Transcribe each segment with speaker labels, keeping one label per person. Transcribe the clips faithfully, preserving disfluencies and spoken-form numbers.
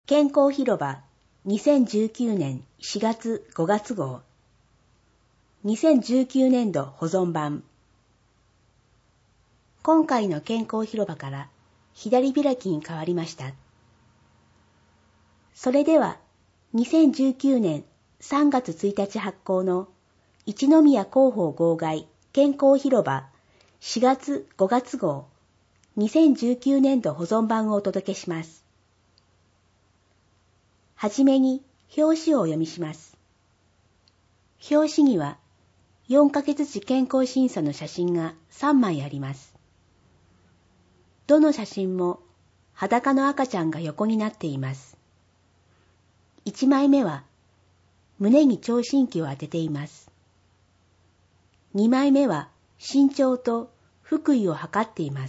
Speaker 1: 健康広場にせんじゅうきゅうねんしがつごがつ号にせんじゅうきゅうねんど保存版。今回の健康広場から左開きに変わりました。それではにせんじゅうきゅうねんさんがつついたち発行の一宮広報号外健康広場しがつごがつ号にせんじゅうきゅうねんど保存版をお届けします。はじめに表紙をお読みします。表紙にはよんかげつ時健康審査の写真がさんまいあります。どの写真も裸の赤ちゃんが横になっています。いちまいめは胸に聴診器を当てています。にまいめは身長と腹囲を測っています。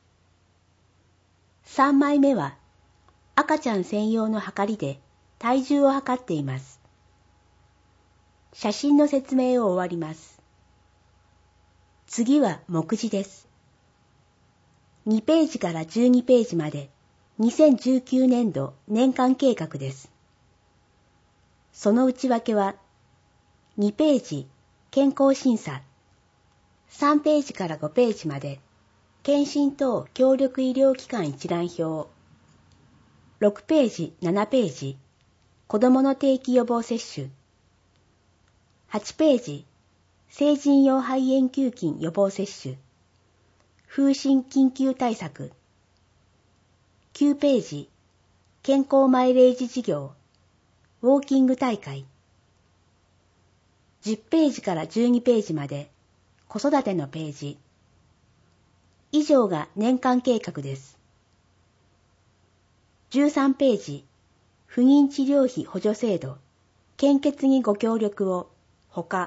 Speaker 1: さんまいめは赤ちゃん専用の測りで体重を測っています。写真の説明を終わります。次は目次です。にページからじゅうにページまでにせんじゅうきゅうねんど年間計画です。その内訳はにページ健康審査、さんページからごページまで検診等協力医療機関一覧表、ろくページ、ななページ子どもの定期予防接種、はちページ成人用肺炎球菌予防接種、風疹緊急対策、きゅうページ健康マイレージ事業、ウォーキング大会、じゅっページからじゅうにページまで子育てのページ。以上が年間計画です。じゅうさんページ不妊治療費補助制度、献血にご協力を、ほか。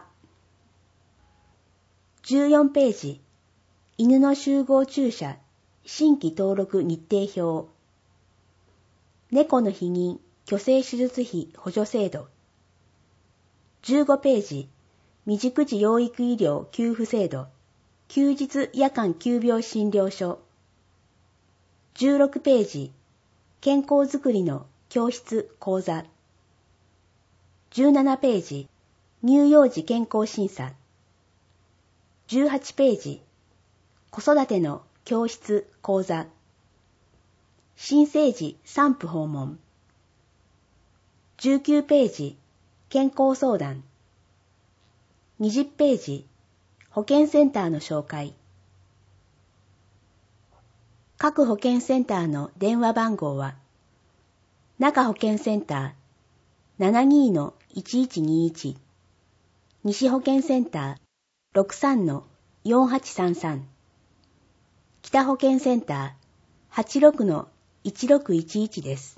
Speaker 1: じゅうよんページ犬の集合注射新規登録日程表、猫の避妊去勢手術費補助制度。じゅうごページ未熟児養育医療給付制度、休日夜間急病診療所。じゅうろくページ健康づくりの教室講座。じゅうななページ乳幼児健康審査。じゅうはちページ子育ての教室講座。新生児産婦訪問。じゅうきゅうページ健康相談。にじゅうページ保健センターの紹介。各保健センターの電話番号は中保健センター ななにー いちいちにいち、西保健センター ろくさん よんはちさんさん、北保健センター はちろく いちろくいちいちです。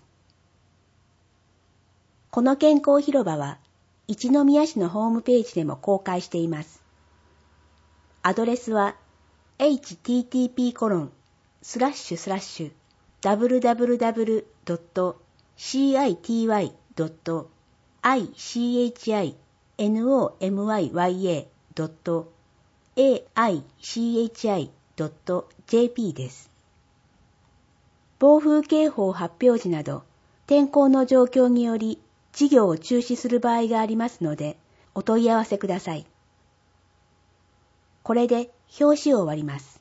Speaker 1: この健康広場は一宮市のホームページでも公開しています。アドレスは エイチティーティーピーコロンスラッシュスラッシュダブリューダブリューダブリュードットシーアイティーワイドットアイシーエイチアイエヌオーエムワイワイエードットエーアイシーエイチアイドットジェーピー です。暴風警報発表時など天候の状況により事業を中止する場合がありますのでお問い合わせください。これで表紙を終わります。